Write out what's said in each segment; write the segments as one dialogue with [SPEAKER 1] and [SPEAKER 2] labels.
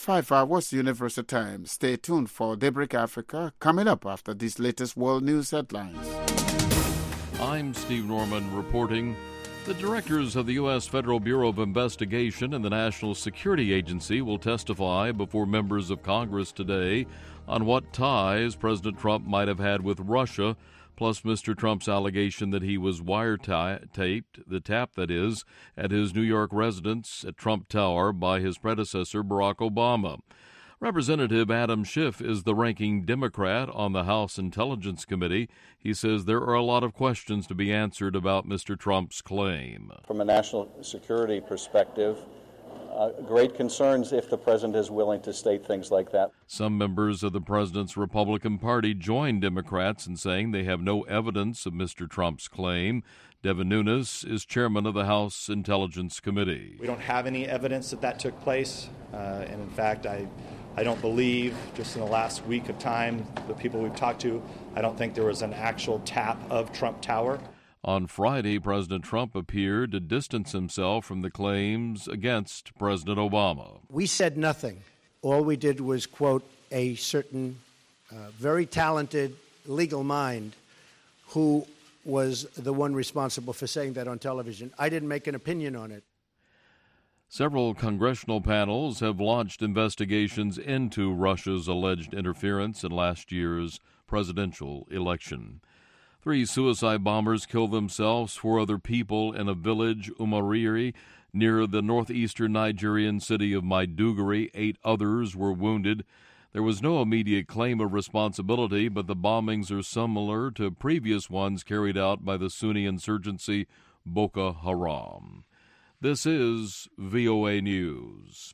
[SPEAKER 1] 5 hours Universal Time. Stay tuned for Daybreak Africa coming up after these latest world news headlines.
[SPEAKER 2] I'm Steve Norman reporting. The directors of the U.S. Federal Bureau of Investigation and the National Security Agency will testify before members of Congress today on what ties President Trump might have had with Russia, plus Mr. Trump's allegation that he was wiretapped, that is, at his New York residence at Trump Tower by his predecessor, Barack Obama. Representative Adam Schiff is the ranking Democrat on the House Intelligence Committee. He says there are a lot of questions to be answered about Mr. Trump's claim.
[SPEAKER 3] From a national security perspective, great concerns if the president is willing to state things like that.
[SPEAKER 2] Some members of the president's Republican Party joined Democrats in saying they have no evidence of Mr. Trump's claim. Devin Nunes is chairman of the House Intelligence Committee.
[SPEAKER 4] We don't have any evidence that took place, and in fact, I don't believe, just in the last week of time, the people we've talked to, I don't think there was an actual tap of Trump Tower.
[SPEAKER 2] On Friday, President Trump appeared to distance himself from the claims against President Obama.
[SPEAKER 5] We said nothing. All we did was quote a certain very talented legal mind who was the one responsible for saying that on television. I didn't make an opinion on it.
[SPEAKER 2] Several congressional panels have launched investigations into Russia's alleged interference in last year's presidential election. 3 suicide bombers killed themselves, 4 other people in a village, Umariri, near the northeastern Nigerian city of Maiduguri. 8 others were wounded. There was no immediate claim of responsibility, but the bombings are similar to previous ones carried out by the Sunni insurgency Boko Haram. This is VOA News.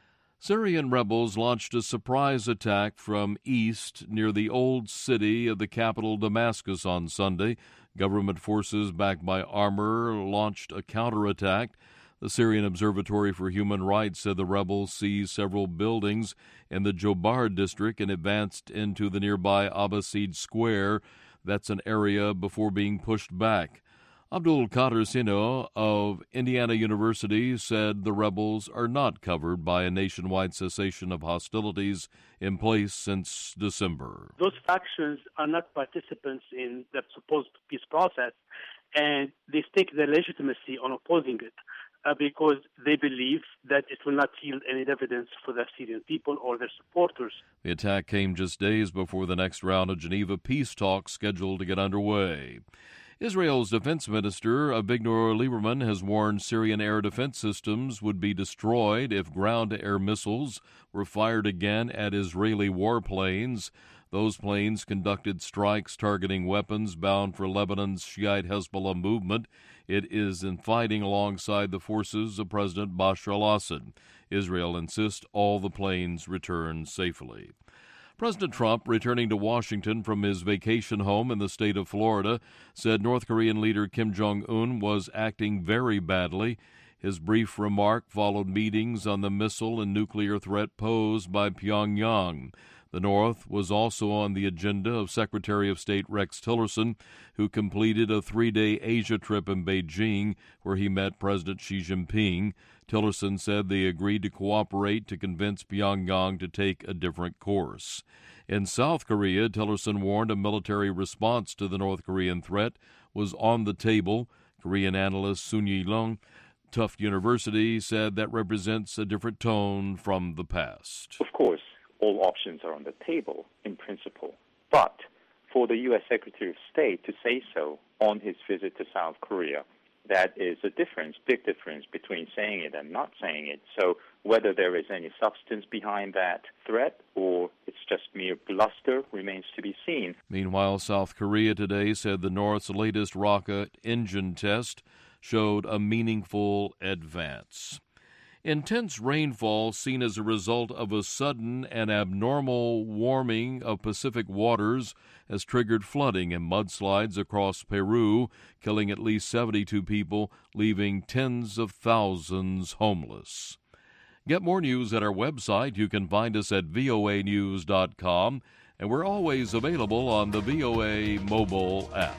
[SPEAKER 2] Syrian rebels launched a surprise attack from east near the old city of the capital Damascus on Sunday. Government forces backed by armor launched a counterattack. The Syrian Observatory for Human Rights said the rebels seized several buildings in the Jobar district and advanced into the nearby Abbasid Square. That's an area before being pushed back. Abdul Qadir Sino of Indiana University said the rebels are not covered by a nationwide cessation of hostilities in place since December.
[SPEAKER 6] Those factions are not participants in the supposed peace process, and they stake their legitimacy on opposing it because they believe that it will not yield any dividends for the Syrian people or their supporters.
[SPEAKER 2] The attack came just days before the next round of Geneva peace talks scheduled to get underway. Israel's defense minister, Avigdor Lieberman, has warned Syrian air defense systems would be destroyed if ground-to-air missiles were fired again at Israeli warplanes. Those planes conducted strikes targeting weapons bound for Lebanon's Shiite Hezbollah movement. It is in fighting alongside the forces of President Bashar al-Assad. Israel insists all the planes return safely. President Trump, returning to Washington from his vacation home in the state of Florida, said North Korean leader Kim Jong-un was acting very badly. His brief remark followed meetings on the missile and nuclear threat posed by Pyongyang. The North was also on the agenda of Secretary of State Rex Tillerson, who completed a 3-day Asia trip in Beijing, where he met President Xi Jinping. Tillerson said they agreed to cooperate to convince Pyongyang to take a different course. In South Korea, Tillerson warned a military response to the North Korean threat was on the table. Korean analyst Sun Yi-lung, Tufts University, said that represents a different tone from the past.
[SPEAKER 7] Of course, all options are on the table in principle, but for the U.S. Secretary of State to say so on his visit to South Korea, that is a difference, big difference between saying it and not saying it. So whether there is any substance behind that threat or it's just mere bluster remains to be seen.
[SPEAKER 2] Meanwhile, South Korea today said the North's latest rocket engine test showed a meaningful advance. Intense rainfall seen as a result of a sudden and abnormal warming of Pacific waters has triggered flooding and mudslides across Peru, killing at least 72 people, leaving tens of thousands homeless. Get more news at our website. You can find us at voanews.com, and we're always available on the VOA mobile app.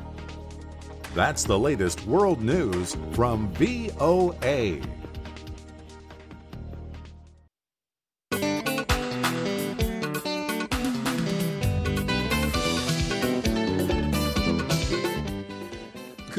[SPEAKER 8] That's the latest world news from VOA.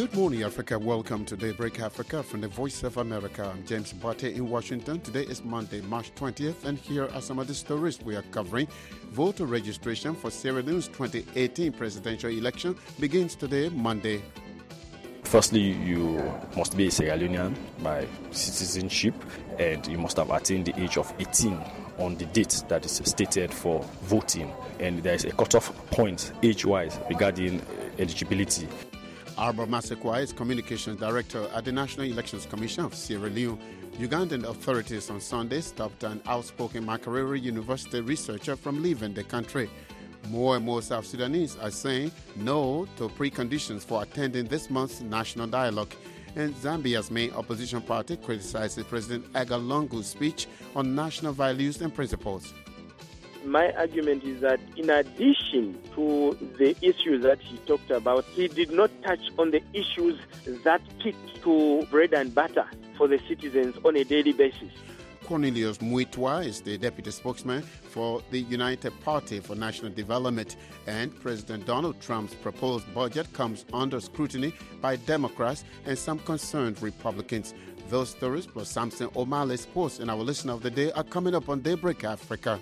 [SPEAKER 1] Good morning, Africa. Welcome to Daybreak Africa from the Voice of America. I'm James Bate in Washington. Today is Monday, March 20th, and here are some of the stories we are covering. Voter registration for Sierra Leone's 2018 presidential election begins today, Monday.
[SPEAKER 9] Firstly, you must be a Sierra Leonean by citizenship, and you must have attained the age of 18 on the date that is stated for voting. And there is a cutoff point age-wise regarding eligibility.
[SPEAKER 1] Arba Masekwa is Communications Director at the National Elections Commission of Sierra Leone. Ugandan authorities on Sunday stopped an outspoken Makerere University researcher from leaving the country. More and more South Sudanese are saying no to preconditions for attending this month's national dialogue. And Zambia's main opposition party criticizes President Edgar Lungu's speech on national values and principles.
[SPEAKER 10] My argument is that in addition to the issues that he talked about, he did not touch on the issues that stick to bread and butter for the citizens on a daily basis.
[SPEAKER 1] Cornelius Muitwa is the deputy spokesman for the United Party for National Development, and President Donald Trump's proposed budget comes under scrutiny by Democrats and some concerned Republicans. Those stories plus Samson O'Malley's post in our Listener of the Day are coming up on Daybreak Africa.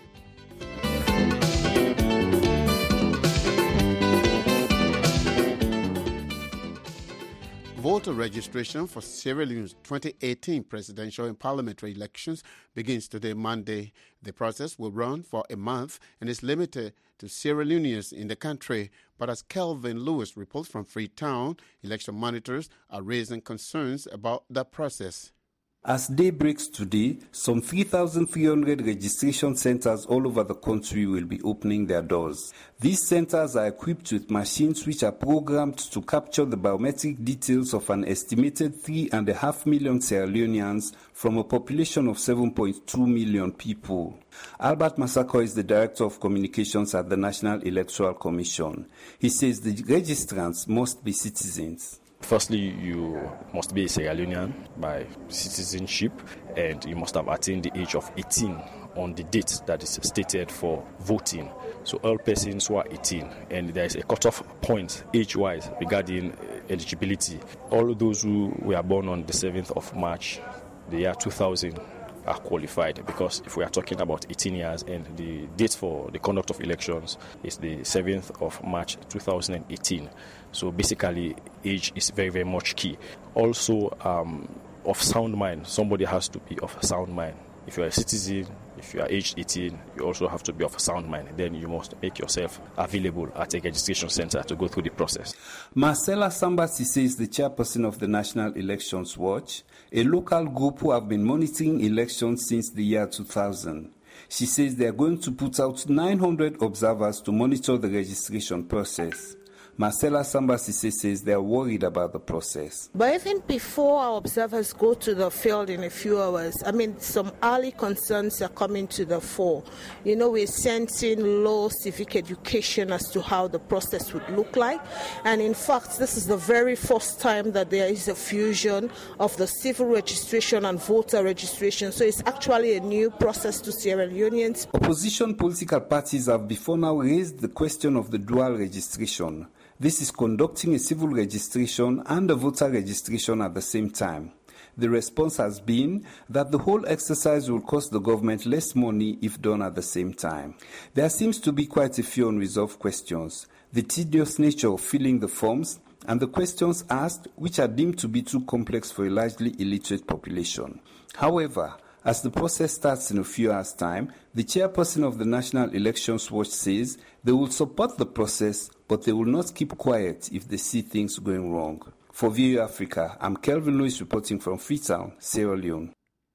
[SPEAKER 1] Voter registration for Sierra Leone's 2018 presidential and parliamentary elections begins today, Monday. The process will run for a month and is limited to Sierra Leoneans in the country. But as Kelvin Lewis reports from Freetown, election monitors are raising concerns about the process.
[SPEAKER 11] As day breaks today, some 3,300 registration centers all over the country will be opening their doors. These centers are equipped with machines which are programmed to capture the biometric details of an estimated 3.5 million Sierra Leoneans from a population of 7.2 million people. Albert Masako is the Director of Communications at the National Electoral Commission. He says the registrants must be citizens.
[SPEAKER 9] Firstly, you must be a Sierra Leonean by citizenship, and you must have attained the age of 18 on the date that is stated for voting. So all persons who are 18, and there is a cutoff point age-wise regarding eligibility. All those who were born on the 7th of March, the year 2000, are qualified, because if we are talking about 18 years and the date for the conduct of elections is the 7th of March 2018. So basically, age is very, very much key. Also, of sound mind, somebody has to be of a sound mind. If you are a citizen, if you are aged 18, you also have to be of a sound mind. Then you must make yourself available at a registration center to go through the process.
[SPEAKER 11] Marcella Sambasi is the chairperson of the National Elections Watch, a local group who have been monitoring elections since the year 2000. She says they are going to put out 900 observers to monitor the registration process. Marcella Sambasi says they are worried about the process.
[SPEAKER 12] But even before our observers go to the field in a few hours, some early concerns are coming to the fore. We're sensing low civic education as to how the process would look like. And in fact, this is the very first time that there is a fusion of the civil registration and voter registration. So it's actually a new process to Sierra Leoneans.
[SPEAKER 11] Opposition political parties have before now raised the question of the dual registration. This is conducting a civil registration and a voter registration at the same time. The response has been that the whole exercise will cost the government less money if done at the same time. There seems to be quite a few unresolved questions. The tedious nature of filling the forms and the questions asked, which are deemed to be too complex for a largely illiterate population. However, as the process starts in a few hours' time, the chairperson of the National Elections Watch says they will support the process, but they will not keep quiet if they see things going wrong. For VOA Africa, I'm Kelvin Lewis reporting from Freetown, Sierra Leone.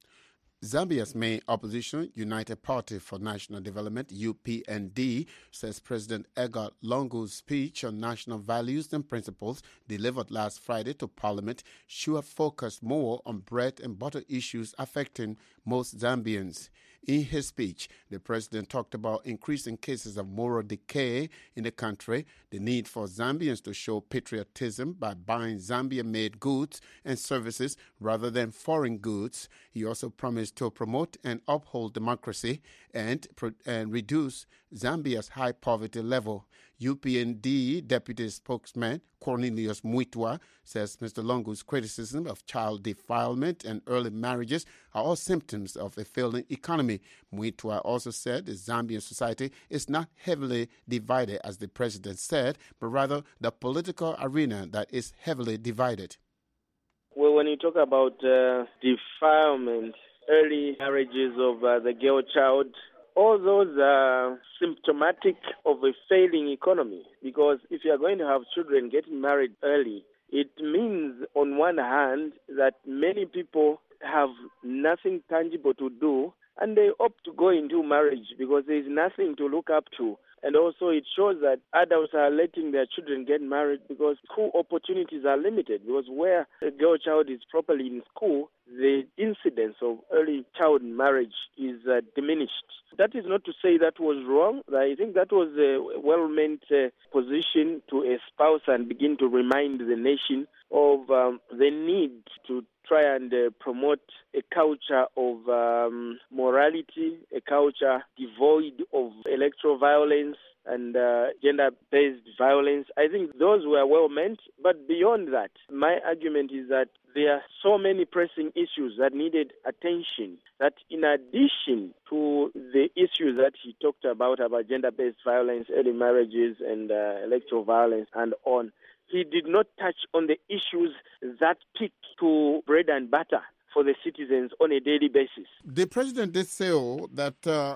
[SPEAKER 1] Zambia's main opposition, United Party for National Development, UPND, says President Edgar Lungu's speech on national values and principles delivered last Friday to Parliament should have focused more on bread and butter issues affecting most Zambians. In his speech, the president talked about increasing cases of moral decay in the country, the need for Zambians to show patriotism by buying Zambia-made goods and services rather than foreign goods. He also promised to promote and uphold democracy and reduce Zambia's high poverty level. UPND deputy spokesman Cornelius Muitwa says Mr. Longo's criticism of child defilement and early marriages are all symptoms of a failing economy. Muitwa also said the Zambian society is not heavily divided, as the president said, but rather the political arena that is heavily divided.
[SPEAKER 10] Well, when you talk about defilement, early marriages of the girl child, all those are symptomatic of a failing economy, because if you are going to have children getting married early, it means on one hand that many people have nothing tangible to do and they opt to go into marriage because there is nothing to look up to. And also it shows that adults are letting their children get married because school opportunities are limited, because where a girl child is properly in school, the incidence of early child marriage is diminished. That is not to say that was wrong. I think that was a well-meant position to espouse and begin to remind the nation of the need to try and promote a culture of morality, a culture devoid of electoral violence and gender-based violence. I think those were well meant, but beyond that, my argument is that there are so many pressing issues that needed attention that in addition to the issues that he talked about gender-based violence, early marriages and electoral violence and on, he did not touch on the issues that stick to bread and butter for the citizens on a daily basis.
[SPEAKER 1] The president did say that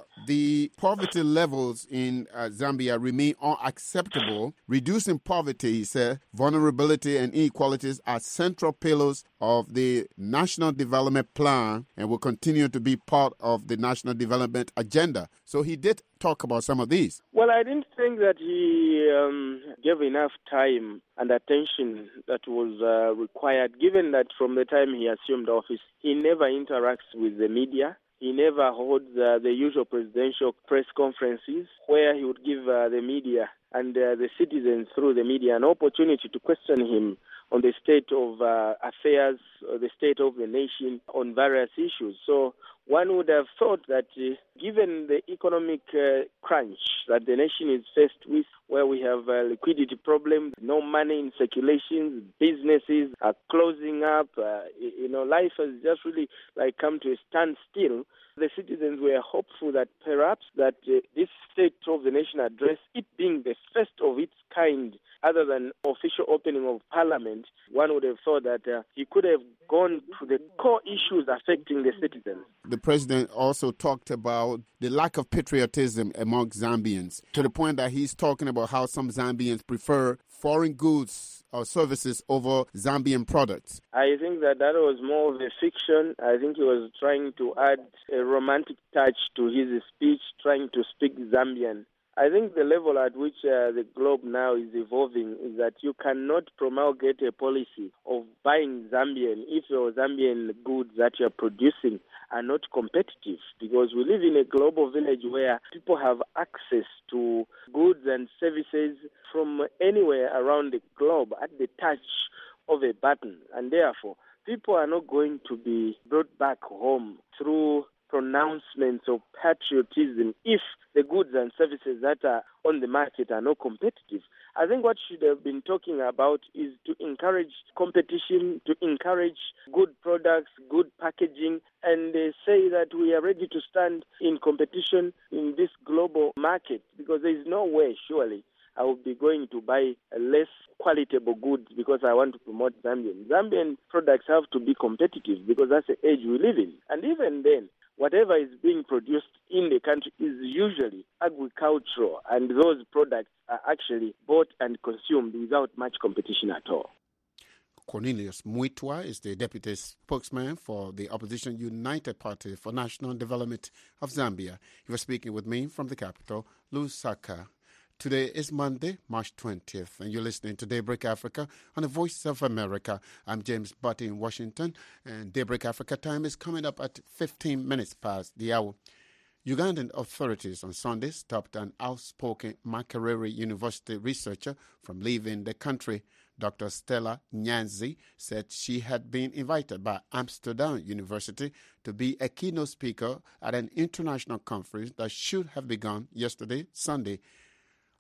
[SPEAKER 1] the poverty levels in Zambia remain unacceptable. Reducing poverty, he said, vulnerability and inequalities are central pillars of the National Development Plan and will continue to be part of the National Development Agenda. So he did talk about some of these.
[SPEAKER 10] Well, I didn't think that he gave enough time and attention that was required, given that from the time he assumed office, he never interacts with the media. He never holds the usual presidential press conferences where he would give the media and the citizens through the media an opportunity to question him on the state of affairs, the state of the nation on various issues. So one would have thought that given the economic crunch that the nation is faced with, where we have a liquidity problem, no money in circulation, businesses are closing up, life has just really come to a standstill. The citizens were hopeful that perhaps that this state of the nation address, it being the first of its kind, other than official opening of parliament, one would have thought that he could have gone to the core issues affecting the citizens.
[SPEAKER 1] The president also talked about the lack of patriotism among Zambians, to the point that he's talking about how some Zambians prefer foreign goods or services over Zambian products.
[SPEAKER 10] I think that was more of a fiction. I think he was trying to add a romantic touch to his speech, trying to speak Zambian. I think the level at which the globe now is evolving is that you cannot promulgate a policy of buying Zambian if your Zambian goods that you're producing are not competitive, because we live in a global village where people have access to goods and services from anywhere around the globe at the touch of a button, and therefore people are not going to be brought back home through pronouncements of patriotism if the goods and services that are on the market are not competitive. I think what should have been talking about is to encourage competition, to encourage good products, good packaging, and say that we are ready to stand in competition in this global market, because there is no way, surely, I will be going to buy less qualitable goods because I want to promote Zambian. Zambian products have to be competitive because that's the age we live in. And even then, whatever is being produced in the country is usually agricultural, and those products are actually bought and consumed without much competition at all.
[SPEAKER 1] Cornelius Muitwa is the deputy spokesman for the opposition United Party for National Development of Zambia. He was speaking with me from the capital, Lusaka. Today is Monday, March 20th, and you're listening to Daybreak Africa on the Voice of America. I'm James Butty in Washington, and Daybreak Africa time is coming up at 15 minutes past the hour. Ugandan authorities on Sunday stopped an outspoken Makerere University researcher from leaving the country. Dr. Stella Nyanzi said she had been invited by Amsterdam University to be a keynote speaker at an international conference that should have begun yesterday, Sunday.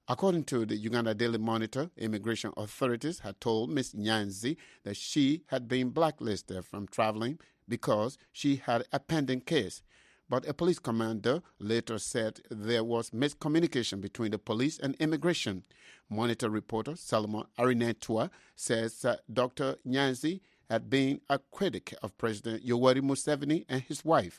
[SPEAKER 1] According to the Uganda Daily Monitor, immigration authorities had told Ms. Nyanzi that she had been blacklisted from traveling because she had a pending case. But a police commander later said there was miscommunication between the police and immigration. Monitor reporter Solomon Arinetwa says Dr. Nyanzi had been a critic of President Yoweri Museveni and his wife.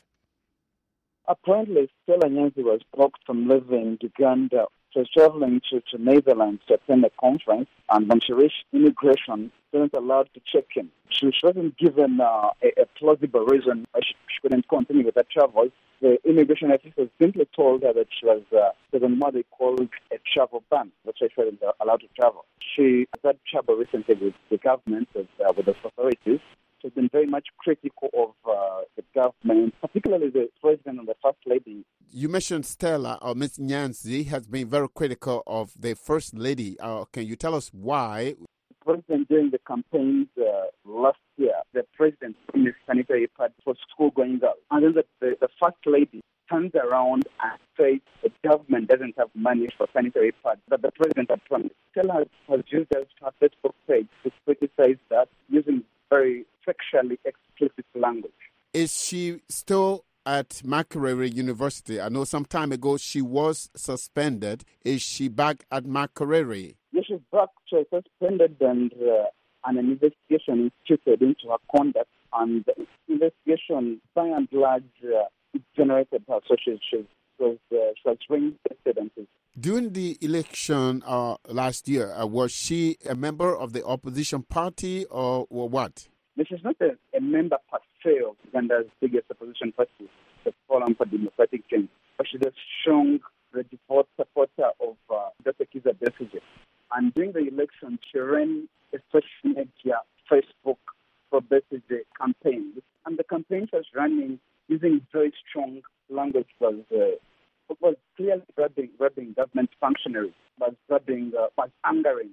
[SPEAKER 13] Apparently, Stella Nyanzi was blocked from leaving Uganda. She was traveling to Netherlands to attend a conference, and when she reached immigration, she wasn't allowed to check in. She wasn't given a plausible reason why she couldn't continue with her travels. The immigration officials simply told her that she was on what they called a travel ban, which she wasn't allowed to travel. She had trouble recently with the government, with the authorities. She's been very much critical of the government, particularly the president and the first lady.
[SPEAKER 1] You mentioned Stella, or Ms. Nyanzi, has been very critical of the first lady. Can you tell us why?
[SPEAKER 13] The president, during the campaigns last year, the president promised sanitary pads for school-going girls. And then the first lady turns around and says the government doesn't have money for sanitary pads that the president had promised. Stella has used her Facebook page to criticize that using very sexually explicit language.
[SPEAKER 1] Is she still at Makerere University? I know some time ago she was suspended. Is she back at Makerere?
[SPEAKER 13] Yes, she's back. She was suspended and an investigation instituted into her conduct. And the investigation, by and large, generated her. So she was reinstated.
[SPEAKER 1] During the election last year, was she a member of the opposition party or what?
[SPEAKER 13] She's not a member per se of Uganda's biggest opposition party, the Forum for Democratic Change, but she's a strong supporter of Dr. Kizza Besigye. And during the election, she ran a social media, Facebook for Besigye campaign. And the campaign she was running using very strong language was clearly grabbing government functionaries, was angering.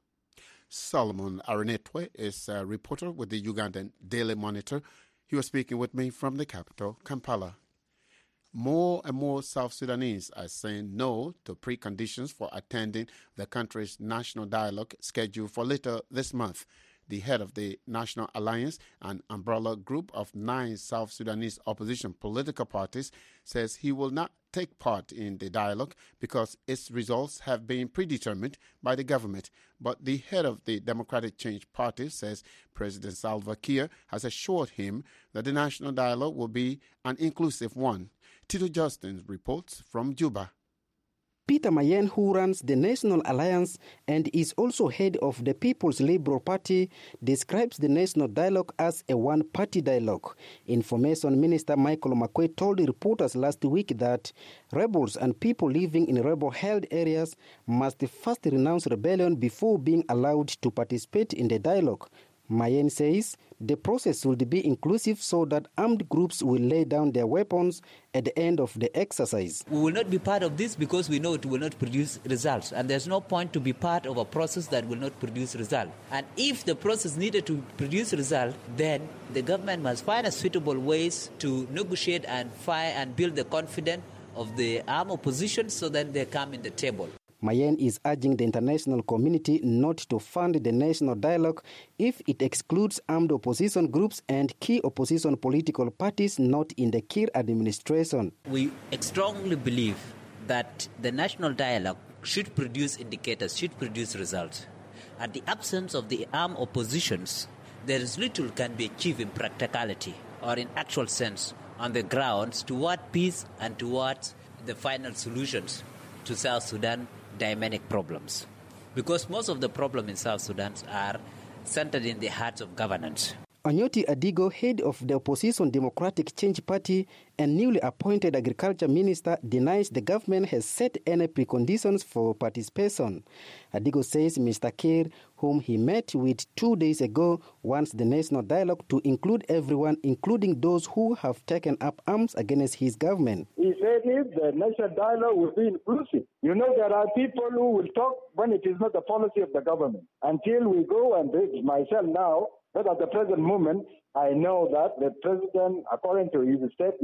[SPEAKER 1] Solomon Arinetwe is a reporter with the Ugandan Daily Monitor. He was speaking with me from the capital, Kampala. More and more South Sudanese are saying no to preconditions for attending the country's national dialogue scheduled for later this month. The head of the National Alliance, an umbrella group of 9 South Sudanese opposition political parties, says he will not take part in the dialogue because its results have been predetermined by the government. But the head of the Democratic Change Party says President Salva Kiir has assured him that the national dialogue will be an inclusive one. Tito Justin reports from Juba.
[SPEAKER 14] Peter Mayen, who runs the National Alliance and is also head of the People's Liberal Party, describes the national dialogue as a one-party dialogue. Information Minister Michael Makwei told reporters last week that rebels and people living in rebel-held areas must first renounce rebellion before being allowed to participate in the dialogue. Mayen says the process will be inclusive so that armed groups will lay down their weapons at the end of the exercise.
[SPEAKER 15] We will not be part of this because we know it will not produce results. And there's no point to be part of a process that will not produce results. And if the process needed to produce results, then the government must find a suitable ways to negotiate and fight and build the confidence of the armed opposition so that they come in the table.
[SPEAKER 14] Mayen is urging the international community not to fund the national dialogue if it excludes armed opposition groups and key opposition political parties not in the Kiir administration.
[SPEAKER 15] We strongly believe that the national dialogue should produce indicators, should produce results. At the absence of the armed oppositions, there is little can be achieved in practicality or in actual sense on the grounds toward peace and towards the final solutions to South Sudan dynamic problems, because most of the problems in South Sudan are centered in the hearts of governance.
[SPEAKER 14] Anyoti Adigo, head of the opposition Democratic Change Party and newly appointed agriculture minister, denies the government has set any preconditions for participation. Adigo says Mr. Kiir, whom he met with 2 days ago, wants the national dialogue to include everyone, including those who have taken up arms against his government.
[SPEAKER 16] He said if the national dialogue will be inclusive. You know, there are people who will talk when it is not the policy of the government. Until we go and reach myself now, but at the present moment, I know that the president, according to his statement,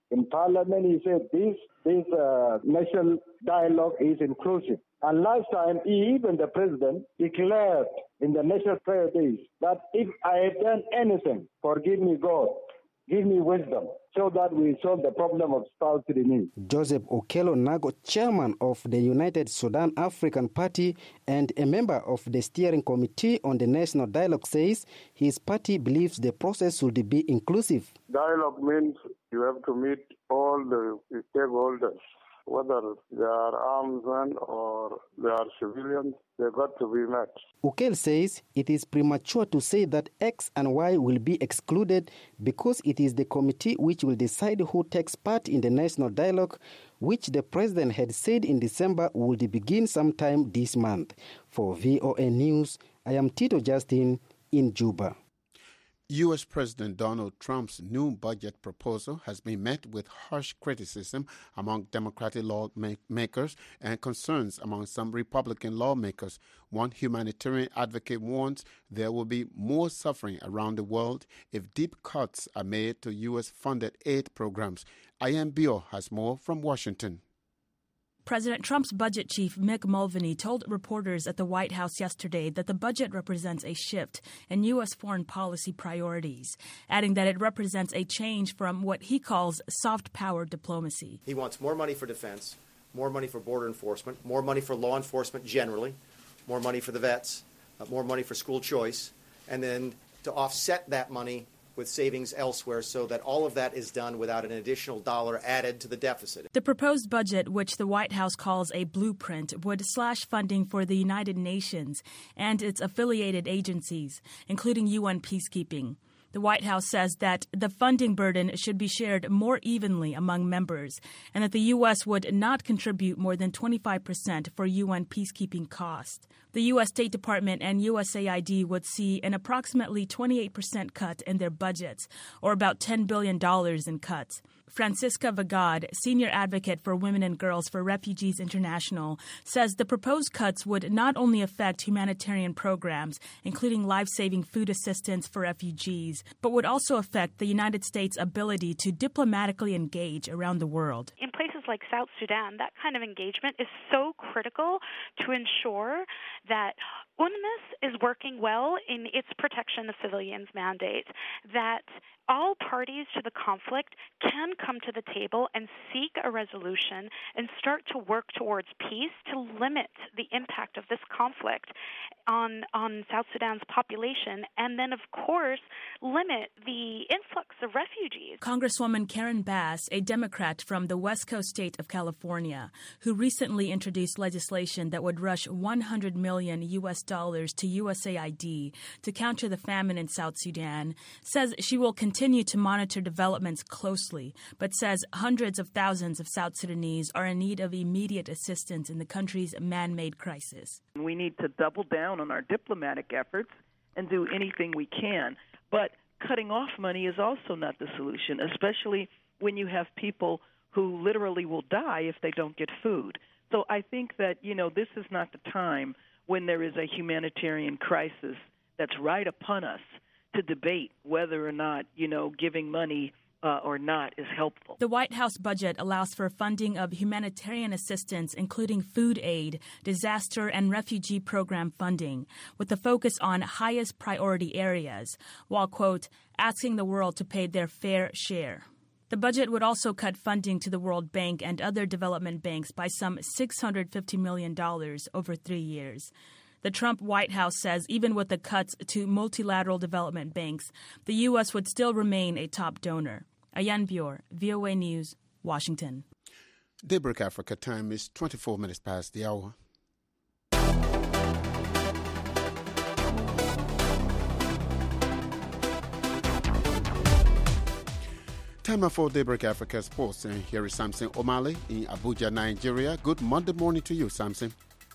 [SPEAKER 16] In Parliament, he said this national dialogue is inclusive. And last time, even the president declared in the national prayer days that if I have done anything, forgive me, God, give me wisdom, so that we solve the problem of South Sudanese.
[SPEAKER 14] Joseph Okello Nago, chairman of the United Sudan African Party and a member of the steering committee on the national dialogue, says his party believes the process should be inclusive.
[SPEAKER 17] Dialogue means you have to meet all the stakeholders, whether they are armed men or they are civilians, they've got to be met.
[SPEAKER 14] Okello says it is premature to say that X and Y will be excluded because it is the committee which will decide who takes part in the national dialogue, which the president had said in December would begin sometime this month. For VOA News, I am Tito Justin in Juba.
[SPEAKER 1] U.S. President Donald Trump's new budget proposal has been met with harsh criticism among Democratic lawmakers and concerns among some Republican lawmakers. One humanitarian advocate warns there will be more suffering around the world if deep cuts are made to U.S.-funded aid programs. Ian Bio has more from Washington.
[SPEAKER 18] President Trump's budget chief, Mick Mulvaney, told reporters at the White House yesterday that the budget represents a shift in U.S. foreign policy priorities, adding that it represents a change from what he calls soft power diplomacy.
[SPEAKER 19] He wants more money for defense, more money for border enforcement, more money for law enforcement generally, more money for the vets, more money for school choice, and then to offset that money with savings elsewhere so that all of that is done without an additional dollar added to the deficit.
[SPEAKER 18] The proposed budget, which the White House calls a blueprint, would slash funding for the United Nations and its affiliated agencies, including UN peacekeeping. The White House says that the funding burden should be shared more evenly among members and that the U.S. would not contribute more than 25% for UN peacekeeping costs. The U.S. State Department and USAID would see an approximately 28% cut in their budgets, or about $10 billion in cuts. Francisca Vagad, senior advocate for Women and Girls for Refugees International, says the proposed cuts would not only affect humanitarian programs, including life-saving food assistance for refugees, but would also affect the United States' ability to diplomatically engage around the world.
[SPEAKER 20] In places like South Sudan, that kind of engagement is so critical to ensure that UNMISS is working well in its protection of civilians mandate, that all parties to the conflict can come to the table and seek a resolution and start to work towards peace to limit the impact of this conflict on South Sudan's population, and then, of course, limit the influx of refugees.
[SPEAKER 18] Congresswoman Karen Bass, a Democrat from the West Coast state of California, who recently introduced legislation that would rush $100 million U.S. dollars to USAID to counter the famine in South Sudan, says she will continue to monitor developments closely, but says hundreds of thousands of South Sudanese are in need of immediate assistance in the country's man-made crisis.
[SPEAKER 21] We need to double down on our diplomatic efforts and do anything we can. But cutting off money is also not the solution, especially when you have people who literally will die if they don't get food. So I think that, this is not the time when there is a humanitarian crisis that's right upon us to debate whether or not, giving money or not is helpful.
[SPEAKER 18] The White House budget allows for funding of humanitarian assistance, including food aid, disaster and refugee program funding, with a focus on highest priority areas, while, quote, asking the world to pay their fair share. The budget would also cut funding to the World Bank and other development banks by some $650 million over 3 years. The Trump White House says even with the cuts to multilateral development banks, the U.S. would still remain a top donor. Ayan Bior, VOA News, Washington.
[SPEAKER 1] Daybreak Africa time is 24 minutes past the hour. Time for Daybreak Africa Sports. And here is Samson O'Malley in Abuja, Nigeria. Good Monday morning to you, Samson.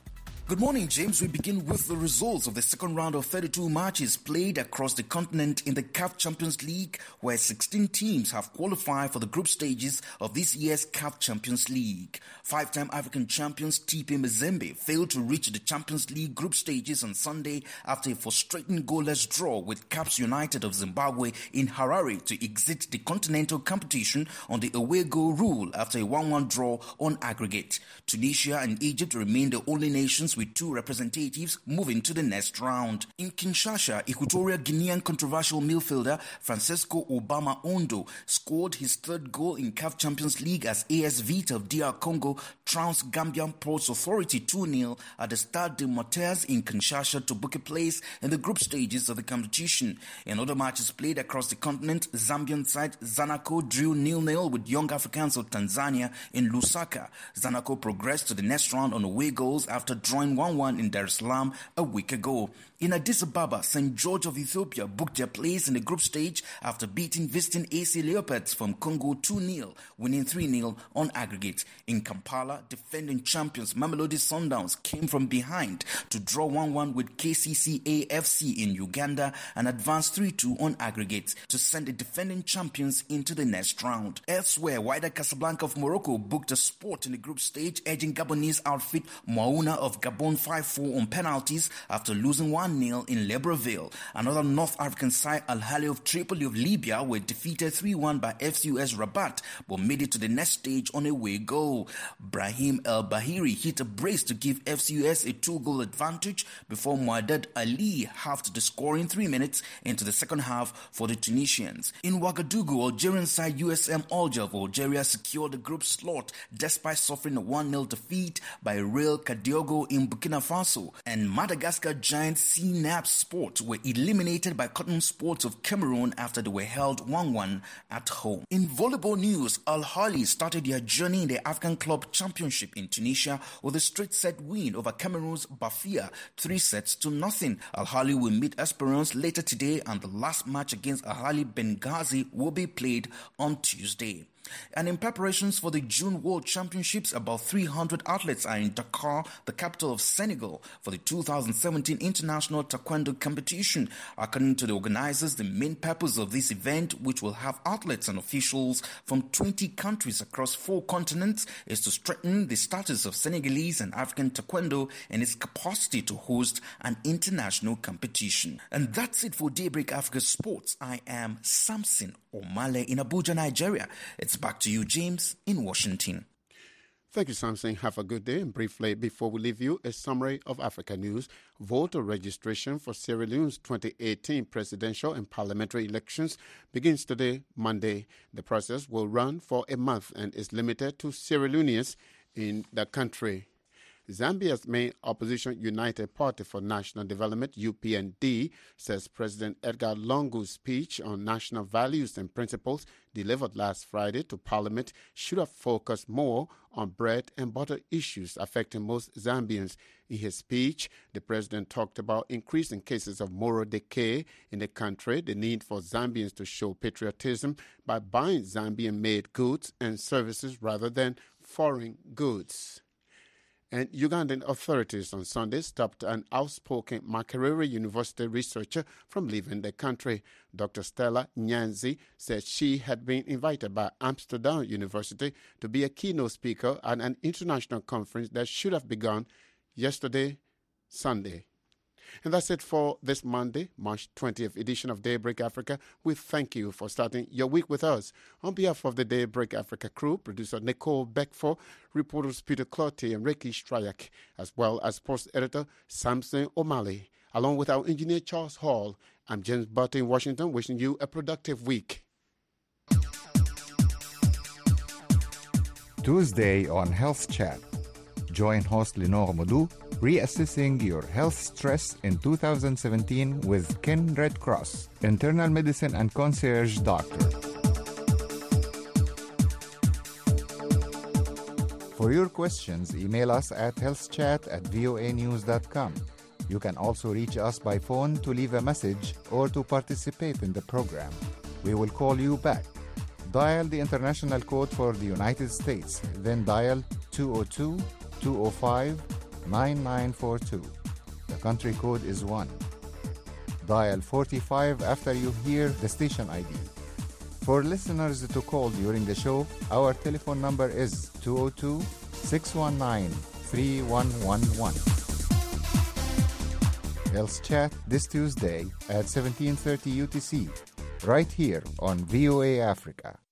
[SPEAKER 3] Good morning, James. We begin with the results of the second round of 32 matches played across the continent in the CAF Champions League, where 16 teams have qualified for the group stages of this year's CAF Champions League. Five-time African champions TP Mazembe failed to reach the Champions League group stages on Sunday after a frustrating goalless draw with Caps United of Zimbabwe in Harare to exit the continental competition on the away goal rule after a 1-1 draw on aggregate. Tunisia and Egypt remain the only nations with two representatives moving to the next round. In Kinshasa, Equatorial Guinean controversial midfielder Francisco Obama Ondo scored his third goal in CAF Champions League as AS Vita of DR Congo trounced Gambian Ports Authority 2-0 at the Stade de Moteurs in Kinshasa to book a place in the group stages of the competition. In other matches played across the continent, Zambian side Zanaco drew 0-0 with Young Africans of Tanzania in Lusaka. Zanaco progressed to the next round on away goals after drawing 1-1 in Dar es Salaam a week ago. In Addis Ababa, St. George of Ethiopia booked their place in the group stage after beating visiting AC Leopards from Congo 2-0, winning 3-0 on aggregate. In Kampala, defending champions Mamelodi Sundowns came from behind to draw 1-1 with KCCA FC in Uganda and advance 3-2 on aggregate to send the defending champions into the next round. Elsewhere, Wydad Casablanca of Morocco booked a spot in the group stage, edging Gabonese outfit Moauna of Gabon 5-4 on penalties after losing 1-0 in Libreville. Another North African side, Al Ahly of Tripoli of Libya, were defeated 3-1 by FCUS Rabat but made it to the next stage on a away goal. Brahim El Bahiri hit a brace to give FCUS a 2-goal advantage before Muaddad Ali halved the score in 3 minutes into the second half for the Tunisians. In Ouagadougou, Algerian side USM Alger of Algeria secured the group slot despite suffering a 1-0 defeat by Real Kadiogo in Burkina Faso, and Madagascar giant CNAP Sport were eliminated by Cotton Sports of Cameroon after they were held 1-1 at home. In volleyball news, Al Ahly started their journey in the African Club Championship in Tunisia with a straight set win over Cameroon's Bafia 3-0. Al Ahly will meet Esperance later today, and the last match against Al Ahly Benghazi will be played on Tuesday. And in preparations for the June World Championships, about 300 athletes are in Dakar, the capital of Senegal, for the 2017 International Taekwondo Competition. According to the organizers, the main purpose of this event, which will have athletes and officials from 20 countries across 4 continents, is to strengthen the status of Senegalese and African Taekwondo and its capacity to host an international competition. And that's it for Daybreak Africa Sports. I am Samson Omale in Abuja, Nigeria. It's back to you, James, in Washington.
[SPEAKER 1] Thank you, Samson. Have a good day. And briefly, before we leave you, a summary of Africa news. Voter registration for Sierra Leone's 2018 presidential and parliamentary elections begins today, Monday. The process will run for a month and is limited to Sierra Leoneans in the country. Zambia's main opposition United Party for National Development, UPND, says President Edgar Lungu's speech on national values and principles delivered last Friday to Parliament should have focused more on bread and butter issues affecting most Zambians. In his speech, the president talked about increasing cases of moral decay in the country, the need for Zambians to show patriotism by buying Zambian-made goods and services rather than foreign goods. And Ugandan authorities on Sunday stopped an outspoken Makerere University researcher from leaving the country. Dr. Stella Nyanzi said she had been invited by Amsterdam University to be a keynote speaker at an international conference that should have begun yesterday, Sunday. And that's it for this Monday, March 20th edition of Daybreak Africa. We thank you for starting your week with us. On behalf of the Daybreak Africa crew, producer Nicole Beckford, reporters Peter Clottey and Ricky Strayak, as well as post editor Samson O'Malley, along with our engineer Charles Hall, I'm James Butt in Washington, wishing you a productive week.
[SPEAKER 22] Tuesday on Health Chat. Join host Lenore Modu, reassessing your health stress in 2017 with Ken Red Cross, internal medicine and concierge doctor. For your questions, email us at healthchat@voanews.com. You can also reach us by phone to leave a message or to participate in the program. We will call you back. Dial the international code for the United States, then dial 202-205 9942. The country code is 1. Dial 45 after you hear the station ID. For listeners to call during the show, our telephone number is 202-619-3111. Health Chat this Tuesday at 17:30 UTC, right here on VOA Africa.